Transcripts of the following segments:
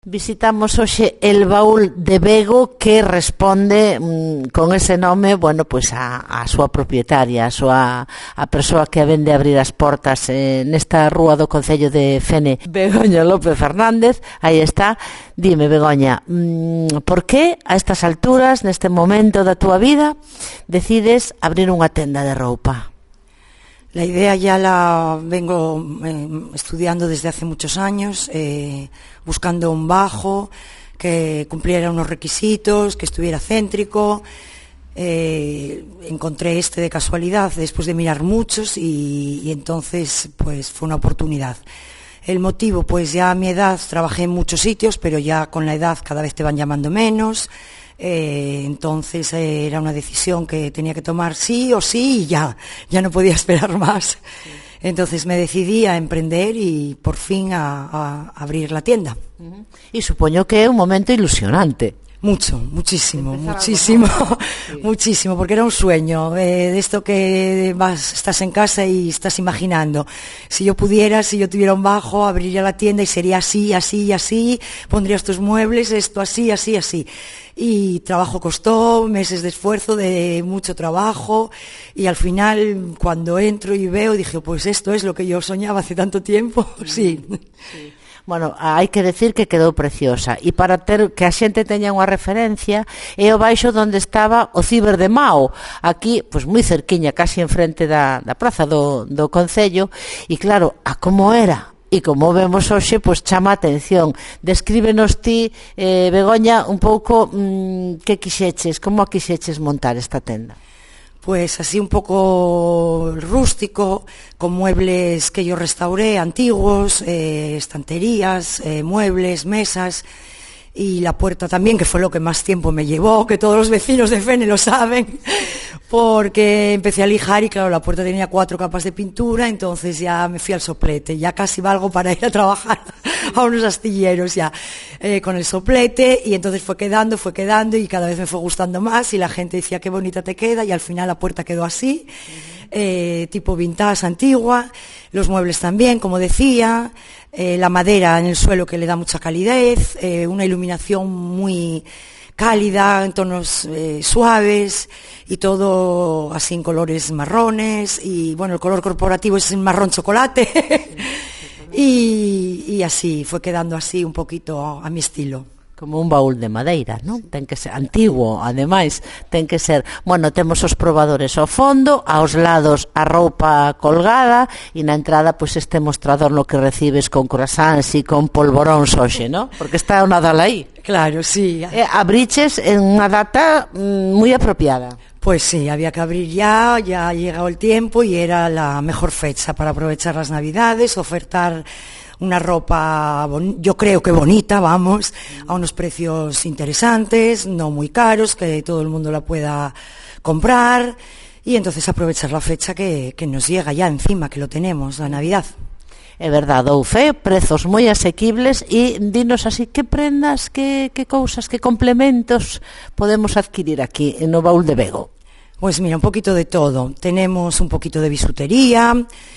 Visitamos hoxe el baúl de Bego, que responde con ese nome, bueno, pois a súa propietaria, a persoa que vende abrir as portas nesta rúa do concello de Fene, Begoña López Fernández. Aí está. Dime, Begoña, por que a estas alturas, neste momento da túa vida, decides abrir unha tenda de roupa? La idea ya la vengo estudiando desde hace muchos años, buscando un bajo que cumpliera unos requisitos, que estuviera céntrico. Encontré este de casualidad después de mirar muchos y entonces pues fue una oportunidad. El motivo, pues ya a mi edad trabajé en muchos sitios, pero ya con la edad cada vez te van llamando menos. Entonces era una decisión que tenía que tomar sí o sí y ya no podía esperar más. Entonces me decidí a emprender y por fin a abrir la tienda. Y supoño que é un momento ilusionante. Muchísimo, porque era un sueño, de esto que estás en casa y estás imaginando. Si yo tuviera un bajo, abriría la tienda y sería así, pondría estos muebles, esto así. Y trabajo costó, meses de esfuerzo, de mucho trabajo, y al final, cuando entro y veo, dije, pues esto es lo que yo soñaba hace tanto tiempo, sí. Bueno, hai que decir que quedou preciosa, e para ter que a xente teña unha referencia, é o baixo onde estaba o Ciber de Mao, aquí, pois moi cerquiña, casi enfrente da praza do concello, e claro, a como era, e como vemos hoxe, pois chama a atención. Descríbenos ti, Begoña, un pouco que quixeches, como a quixeches montar esta tenda. Pues así un poco rústico, con muebles que yo restauré, antiguos, estanterías, muebles, mesas, y la puerta también, que fue lo que más tiempo me llevó, que todos los vecinos de Fene lo saben, porque empecé a lijar y claro, la puerta tenía 4 capas de pintura, entonces ya me fui al soplete, ya casi valgo para ir a trabajar a unos astilleros ya, con el soplete, y entonces fue quedando y cada vez me fue gustando más y la gente decía qué bonita te queda, y al final la puerta quedó así, tipo vintage, antigua, los muebles también, como decía, la madera en el suelo que le da mucha calidez, una iluminación muy cálida, en tonos suaves, y todo así en colores marrones, y bueno, el color corporativo es el marrón chocolate, y así, fue quedando así un poquito a mi estilo. Como un baúl de madeira, non? Ten que ser antiguo, ademais, ten que ser. Bueno, temos os probadores ao fondo, aos lados a roupa colgada, e na entrada, pois, este mostrador no que recibes con croissants e con polvoróns hoxe, non? Porque está o Nadal aí. Claro, sí. Abriches en unha data moi apropiada. Pues sí, había que abrir ya ha llegado el tiempo y era la mejor fecha para aprovechar las Navidades, ofertar una ropa, yo creo que bonita, vamos, a unos precios interesantes, no muy caros, que todo el mundo la pueda comprar, y entonces aprovechar la fecha que nos llega ya encima, que lo tenemos, la Navidad. É verdade, Oufe, prezos moi asequibles, e dinos así, que prendas, que cousas, que complementos podemos adquirir aquí no baúl de Bego? Pues mira, un poquito de todo. Tenemos un poquito de bisutería,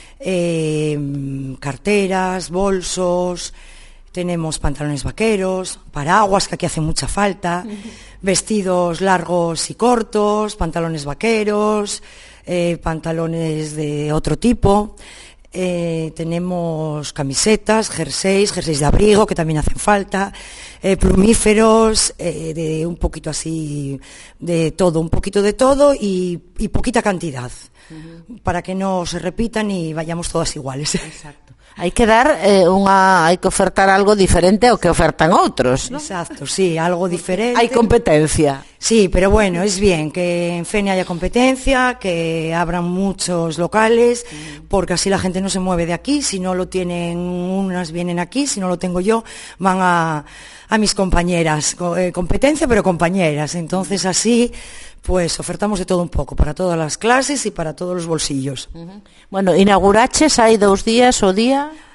carteras, bolsos, tenemos pantalones vaqueros, paraguas, que aquí hace mucha falta, vestidos largos y cortos, pantalones vaqueros, pantalones de otro tipo, tenemos camisetas, jerseys de abrigo, que también hacen falta, plumíferos, de un poquito así, de todo, un poquito de todo y poquita cantidad, para que no se repitan y vayamos todas iguales. Exacto. Hai que dar hai que ofertar algo diferente ao que ofertan outros, ¿no? Exacto, sí, algo diferente. Hai competencia. Sí, pero bueno, es bien que en Fene haya competencia, que abran muchos locales, porque así la gente no se mueve de aquí. Si no lo tienen unas, vienen aquí. Si no lo tengo yo, van a mis compañeras. Competencia, pero compañeras. Entonces así, pues ofertamos de todo un poco, para todas las clases y para todos los bolsillos. Bueno, inauguraches hai 2 días o día?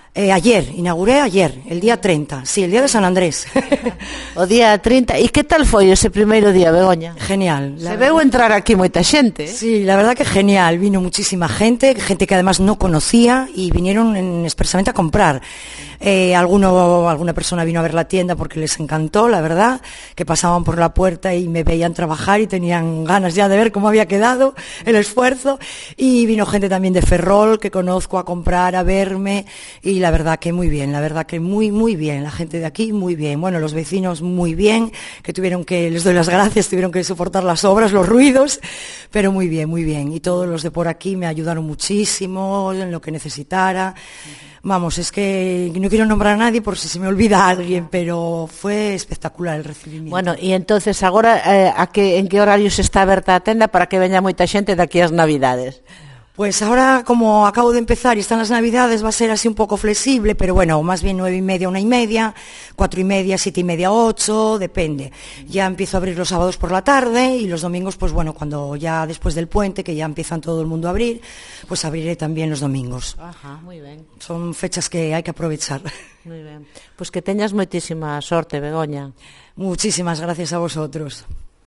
Ayer, inauguré ayer, el día 30, sí, el día de San Andrés. O día 30. E que tal foi ese primeiro día, Begoña? Genial. Se veu entrar aquí moita xente. Sí, la verdad que genial. Vino muchísima gente que además no conocía y vinieron expresamente a comprar. Alguna persona vino a ver la tienda porque les encantó, la verdad, que pasaban por la puerta y me veían trabajar y tenían ganas ya de ver cómo había quedado el esfuerzo. Y vino gente también de Ferrol que conozco a comprar, a verme, y la verdad que muy bien, la verdad que muy, muy bien. La gente de aquí muy bien. Bueno, los vecinos muy bien, les doy las gracias, tuvieron que soportar las obras, los ruidos, pero muy bien, muy bien. Y todos los de por aquí me ayudaron muchísimo en lo que necesitara. Vamos, es que no quiero nombrar a nadie por si se me olvida a alguien, pero fue espectacular el recibimiento. Bueno, e entonces agora en que horario se está aberta a tenda para que veña moita xente daqui ás Navidades? Pues ahora, como acabo de empezar y están las Navidades, va a ser así un poco flexible, pero bueno, más bien 9:30, 1:30, 4:30, 7:30, 8, depende. Ya empiezo a abrir los sábados por la tarde y los domingos, pues bueno, cuando ya después del puente, que ya empiezan todo el mundo a abrir, pues abriré también los domingos. Ajá, moi ben. Son fechas que hay que aprovechar. Moi ben. Pois que teñas moitísima sorte, Begoña. Muchísimas gracias a vosotros.